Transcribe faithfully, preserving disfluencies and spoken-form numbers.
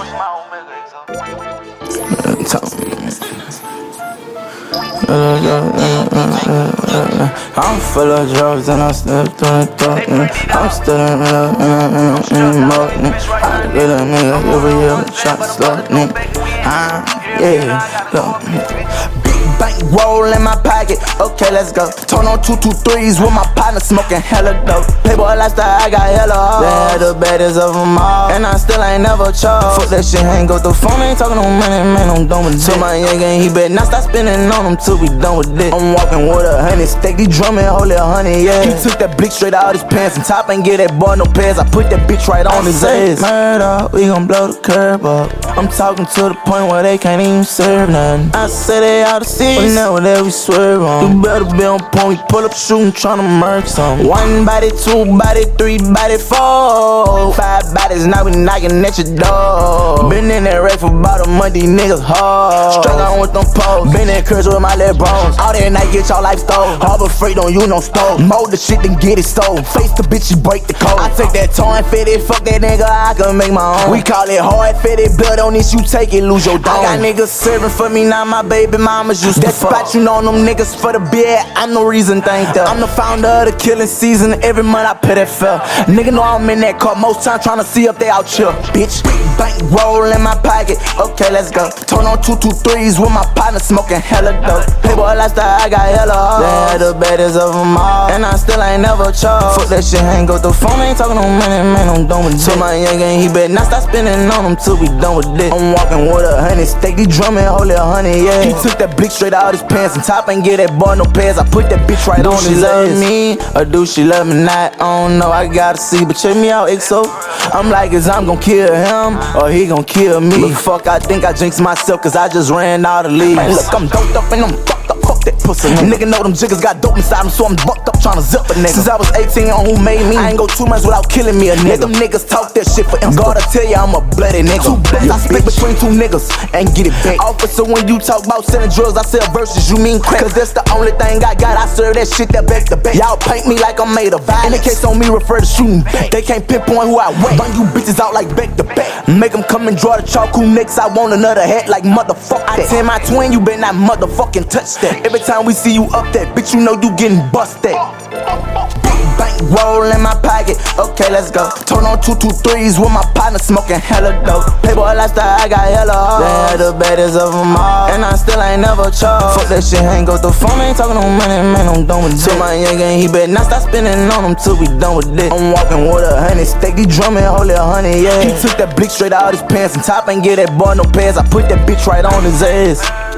I'm full of drugs and I'm still doing it. I'm still in the mode. I get a nigga every year try to slow nigga. Yeah, look. Bank roll in my pocket, okay, let's go. Turn on two two threes with my partner smoking hella dope. Playboy lifestyle, I got hella hoes. They had the baddest of them all, and I still ain't never chose. Fuck that shit, ain't go through phone, ain't talking no money, man, I'm done with it. So my young gang, he better not stop spending on him till we done with it. I'm walking with a honey stick, he drumming, hold it honey, yeah. He took that blick straight out his pants, and top ain't get that boy no pants. I put that bitch right on his ass. Murder, we gon' blow the curb up. I'm talking to the point where they can't even serve nothing. I say they out of sea. But now that we swerve on, you better be on point. We pull up shooting, tryna murk some. One body, two body, three body, four, five bodies, now we knocking at your door. Been in that rack for about a month, these niggas hard. Strung on with them poles, been in curse with my little bros. All that night get y'all life stole. Harbor freight on you, no stove. Mold the shit, then get it sold. Face the bitch, you break the code. I take that torn fitted, fuck that nigga, I can make my own. We call it hard fitted, blood on this, you take it, lose your dome. I got niggas serving for me, now my baby mama's used to fuck. You know them niggas for the beer, I'm no reason, thank them. I'm the founder of the killing season, every month I pay that fell. Nigga know I'm in that car, most time tryna see if they out chill. Bitch, bank roll in my pocket, okay, let's go. Turn on two two threes with my partner smoking hella dope. Playboy lifestyle, I got hella hoes. They had the baddest of them all, and I still ain't never chose. Fuck that shit, ain't go through phone, ain't talking no money, man, I'm done with it. So my young gang, he better not stop spending on him till we done with it. I'm walking with a honey stick, he drumming, hold it honey, yeah. He took that blick straight out his pants, and top ain't get that boy no pants. I put that bitch right do on his ass. Do she love me or do she love me not? I don't know, I gotta see. But check me out, X O. I'm like, is I'm gon' kill him or he gon' kill me? But fuck, I think I jinxed myself cause I just ran out of leaves. Man, look, I'm doped up and I'm fucked up. Fuck that pussy. Nigga know them jiggers got dope inside them, so I'm bucked up tryna zip a nigga. Since I was eighteen on who made me, I ain't go two months without killing me a nigga. Let them niggas talk that shit for him. Gotta tell ya I'm a bloody nigga. Two bloods, I split between two niggas and get it back. Officer, when you talk about selling drugs, I sell verses, you mean crack. Cause that's the only thing I got, I serve that shit that back to back. Y'all paint me like I'm made of violence. In the case on me, refer to shooting back. They can't pinpoint who I whack. Run you bitches out like back to back. Make them come and draw the chalk, who next? I want another hat like motherfuck that. I tell my twin, you better not motherfucking touch that. Every time we see you up that, bitch, you know you getting busted. Bank roll in my pocket, okay, let's go. Turn on two two threes with my partner smoking hella dope. Playboy lifestyle, I got hella hoes. They had the baddest of them all, and I still ain't never chose. Fuck that shit, ain't go through phone, ain't talking no money, man, I'm done with it. So my young gang, he better not stop spending on him till we done with it. I'm walking with a honey stick, he drumming, hold it honey, yeah. He took that blick straight out his pants, and top ain't get that boy no pants. I put that bitch right on his ass.